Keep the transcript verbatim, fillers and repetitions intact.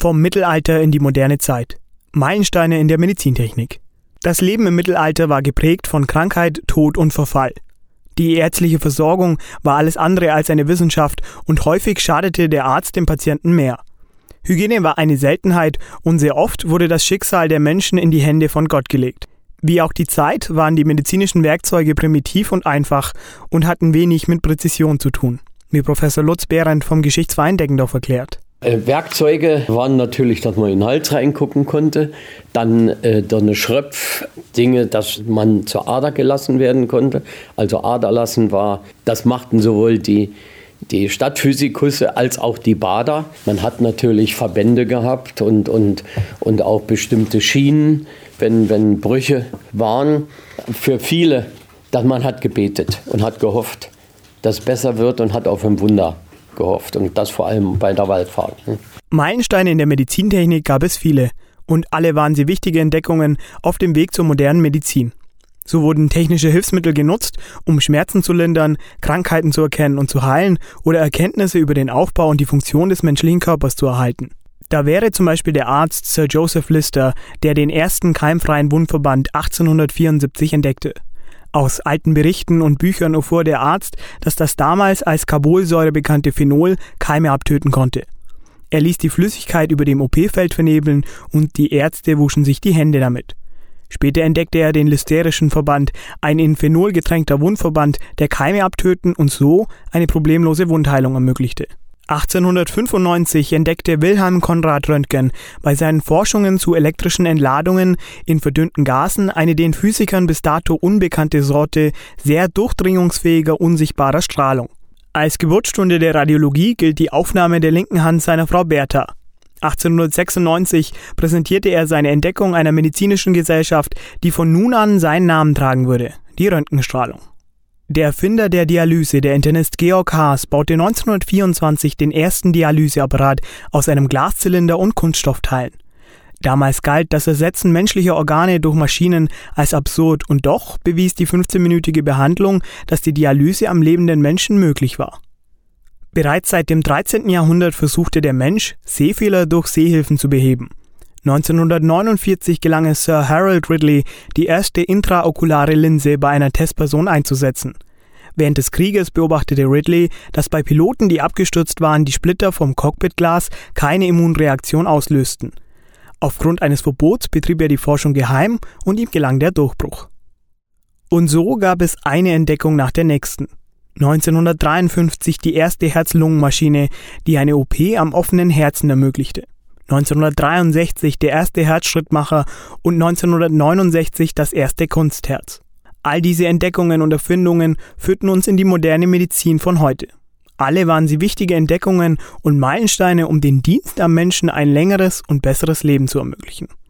Vom Mittelalter in die moderne Zeit. Meilensteine in der Medizintechnik. Das Leben im Mittelalter war geprägt von Krankheit, Tod und Verfall. Die ärztliche Versorgung war alles andere als eine Wissenschaft und häufig schadete der Arzt dem Patienten mehr. Hygiene war eine Seltenheit und sehr oft wurde das Schicksal der Menschen in die Hände von Gott gelegt. Wie auch die Zeit waren die medizinischen Werkzeuge primitiv und einfach und hatten wenig mit Präzision zu tun, wie Professor Lutz Behrendt vom Geschichtsverein Deggendorf erklärt. Werkzeuge waren natürlich, dass man in den Hals reingucken konnte, dann äh, eine Schröpfdinge, dass man zur Ader gelassen werden konnte. Also Aderlassen war, das machten sowohl die, die Stadtphysikusse als auch die Bader. Man hat natürlich Verbände gehabt und, und, und auch bestimmte Schienen, wenn, wenn Brüche waren. Für viele, dass man hat gebetet und hat gehofft, dass es besser wird und hat auf ein Wunder gehofft und das vor allem bei der Wallfahrt. Meilensteine in der Medizintechnik gab es viele und alle waren sie wichtige Entdeckungen auf dem Weg zur modernen Medizin. So wurden technische Hilfsmittel genutzt, um Schmerzen zu lindern, Krankheiten zu erkennen und zu heilen oder Erkenntnisse über den Aufbau und die Funktion des menschlichen Körpers zu erhalten. Da wäre zum Beispiel der Arzt Sir Joseph Lister, der den ersten keimfreien Wundverband achtzehnhundertvierundsiebzig entdeckte. Aus alten Berichten und Büchern erfuhr der Arzt, dass das damals als Carbolsäure bekannte Phenol Keime abtöten konnte. Er ließ die Flüssigkeit über dem O P-Feld vernebeln und die Ärzte wuschen sich die Hände damit. Später entdeckte er den Listerischen Verband, ein in Phenol getränkter Wundverband, der Keime abtöten und so eine problemlose Wundheilung ermöglichte. achtzehnhundertfünfundneunzig entdeckte Wilhelm Conrad Röntgen bei seinen Forschungen zu elektrischen Entladungen in verdünnten Gasen eine den Physikern bis dato unbekannte Sorte sehr durchdringungsfähiger, unsichtbarer Strahlung. Als Geburtsstunde der Radiologie gilt die Aufnahme der linken Hand seiner Frau Bertha. achtzehnhundertsechsundneunzig präsentierte er seine Entdeckung einer medizinischen Gesellschaft, die von nun an seinen Namen tragen würde, die Röntgenstrahlung. Der Erfinder der Dialyse, der Internist Georg Haas, baute neunzehnhundertvierundzwanzig den ersten Dialyseapparat aus einem Glaszylinder und Kunststoffteilen. Damals galt das Ersetzen menschlicher Organe durch Maschinen als absurd und doch bewies die fünfzehnminütige Behandlung, dass die Dialyse am lebenden Menschen möglich war. Bereits seit dem dreizehnten Jahrhundert versuchte der Mensch, Sehfehler durch Sehhilfen zu beheben. neunzehnhundertneunundvierzig gelang es Sir Harold Ridley, die erste intraokulare Linse bei einer Testperson einzusetzen. Während des Krieges beobachtete Ridley, dass bei Piloten, die abgestürzt waren, die Splitter vom Cockpitglas keine Immunreaktion auslösten. Aufgrund eines Verbots betrieb er die Forschung geheim und ihm gelang der Durchbruch. Und so gab es eine Entdeckung nach der nächsten. neunzehnhundertdreiundfünfzig die erste Herz-Lungen-Maschine, die eine O P am offenen Herzen ermöglichte. neunzehnhundertdreiundsechzig der erste Herzschrittmacher und neunzehnhundertneunundsechzig das erste Kunstherz. All diese Entdeckungen und Erfindungen führten uns in die moderne Medizin von heute. Alle waren sie wichtige Entdeckungen und Meilensteine, um den Dienst am Menschen ein längeres und besseres Leben zu ermöglichen.